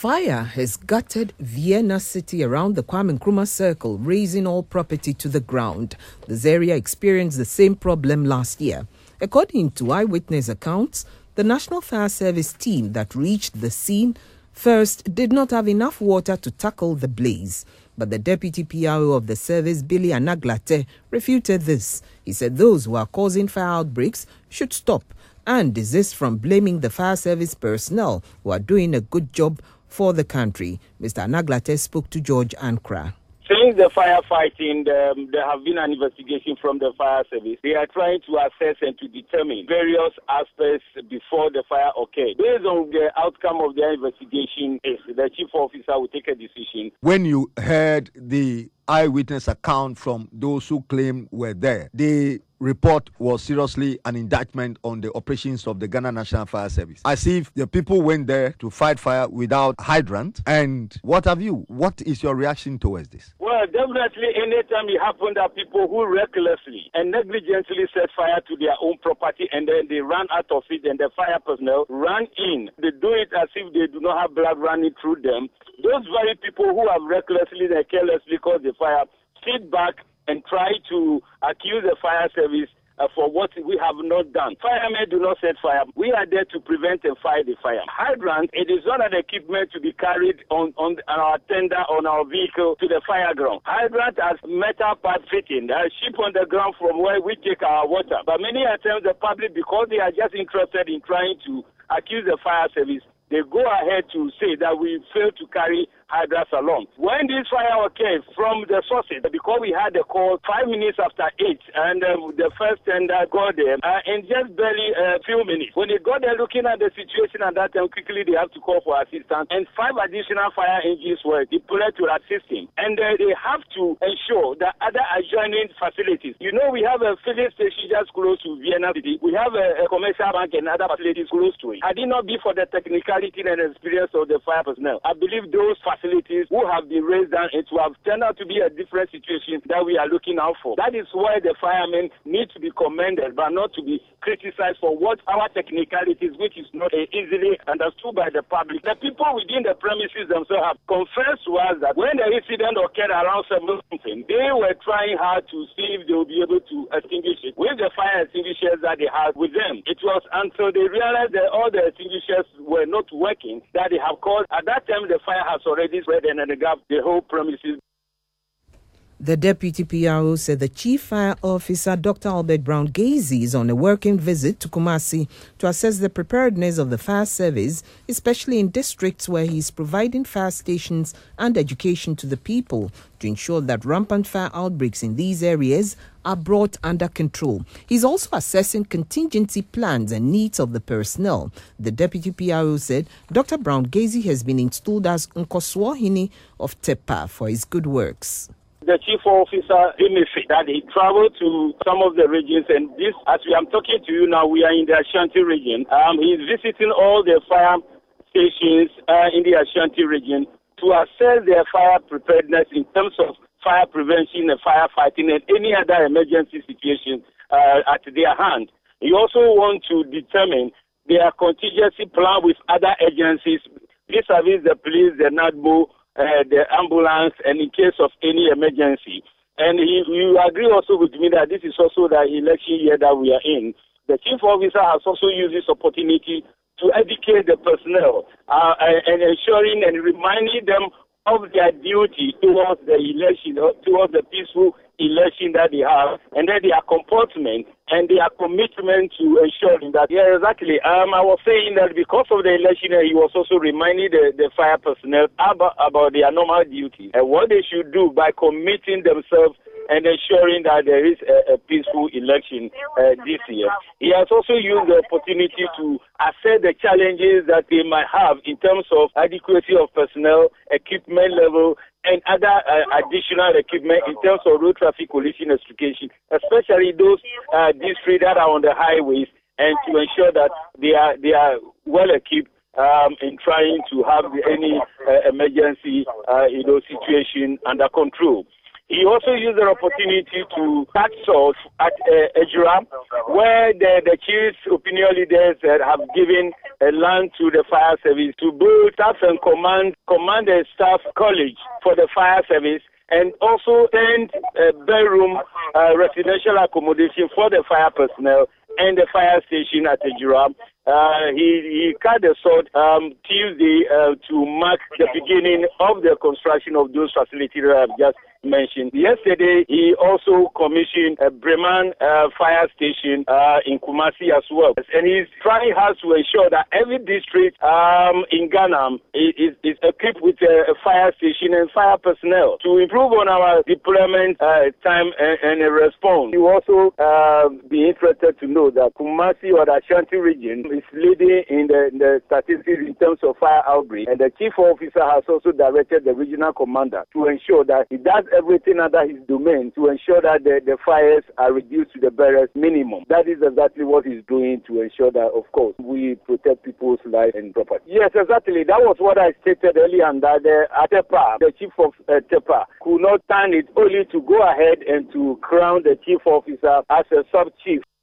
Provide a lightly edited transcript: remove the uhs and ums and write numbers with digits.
Fire has gutted Vienna City around the Kwame Nkrumah Circle, razing all property to the ground. This area experienced the same problem last year. According to eyewitness accounts, the National Fire Service team that reached the scene first did not have enough water to tackle the blaze. But the deputy PRO of the service, Billy Anaglate, refuted this. He said those who are causing fire outbreaks should stop and desist from blaming the fire service personnel who are doing a good job for the country. Mr. Anaglate spoke to George Ankra. Since the firefighting, there have been an investigation from the fire service. They are trying to assess and to determine various aspects before the fire occurred. Based on the outcome of their investigation, the chief officer will take a decision. When you heard the eyewitness account from those who claim were there, the report was seriously an indictment on the operations of the Ghana National Fire Service, as if the people went there to fight fire without hydrant. And what is your reaction towards this? Well, definitely anytime it happened that people who recklessly and negligently set fire to their own property and then they run out of it and the fire personnel run in, they do it as if they do not have blood running through them. Those very people who have recklessly and carelessly caused the fire sit back and try to accuse the fire service for what we have not done. Firemen do not set fire. We are there to prevent and fight the fire. Hydrant, it is not an equipment to be carried on our tender, on our vehicle to the fire ground. Hydrant has metal part fitting. There are sheep on the ground from where we take our water. But many times the public, because they are just interested in trying to accuse the fire service, they go ahead to say that we failed to carry hydrants along. When this fire occurred from the sources, because we had a call 5 minutes after 8, and the first tender got there in just barely a few minutes. When they got there looking at the situation at that time, quickly they have to call for assistance, and 5 additional fire engines were deployed to assist him. And they have to ensure that other adjoining facilities, we have a filling station just close to Vienna City. We have a commercial bank and other facilities close to it. Had it not be for the technicality and experience of the fire personnel, I believe those facilities who have been raised down, it will have turned out to be a different situation that we are looking out for. That is why the firemen need to be commended, but not to be criticized for what our technicalities, which is not easily understood by the public. The people within the premises themselves have confessed to us that when the incident occurred around 7 something, they were trying hard to see if they will be able to extinguish it with the fire extinguishers that they had with them. It was until they realized that all the extinguishers were not working that they have called. At that time, the fire has already spread and engulfed the whole premises. The deputy PRO said the chief fire officer, Dr. Albert Brown-Gazy, is on a working visit to Kumasi to assess the preparedness of the fire service, especially in districts where he is providing fire stations and education to the people to ensure that rampant fire outbreaks in these areas are brought under control. He's also assessing contingency plans and needs of the personnel. The deputy PRO said Dr. Brown-Gazy has been installed as Nkoswohini of Tepa for his good works. The chief officer indicated that he traveled to some of the regions, and this, as I'm talking to you now, we are in the Ashanti region. He's visiting all the fire stations in the Ashanti region to assess their fire preparedness in terms of fire prevention and firefighting and any other emergency situation at their hand. He also wants to determine their contingency plan with other agencies, vis-a-vis the police, the NADMO, the ambulance, and in case of any emergency. And you agree also with me that this is also the election year that we are in. The chief officer has also used this opportunity to educate the personnel and ensuring and reminding them of their duty towards the election, towards the peaceful election that they have, and then their comportment and their commitment to ensuring that, exactly. I was saying that because of the election, he was also reminding the fire personnel about their normal duty and what they should do by committing themselves and ensuring that there is a peaceful election this year. He has also used the opportunity to assess the challenges that they might have in terms of adequacy of personnel, equipment level, and other additional equipment in terms of road traffic collision investigation, especially those districts that are on the highways, and to ensure that they are well equipped in trying to have any emergency situation under control. He also used the opportunity to cut salt at Ejura, where the chief's opinion leaders have given land to the fire service to build staff and command and staff college for the fire service, and also send a bedroom residential accommodation for the fire personnel and the fire station at Ejura. He cut the salt Tuesday to mark the beginning of the construction of those facilities that I've just mentioned. Yesterday, he also commissioned a Breman fire station in Kumasi as well. And he's trying hard to ensure that every district in Ghana is equipped with a fire station and fire personnel to improve on our deployment time and response. You also be interested to know that Kumasi or the Ashanti region is leading in the statistics in terms of fire outbreak, and the chief officer has also directed the regional commander to ensure that he does everything under his domain to ensure that the fires are reduced to the barest minimum. That is exactly what he's doing to ensure that, of course, we protect people's life and property. Yes, exactly. That was what I stated earlier, and that Atepa, the chief of Tepa, could not stand it only to go ahead and to crown the chief officer as a sub-chief.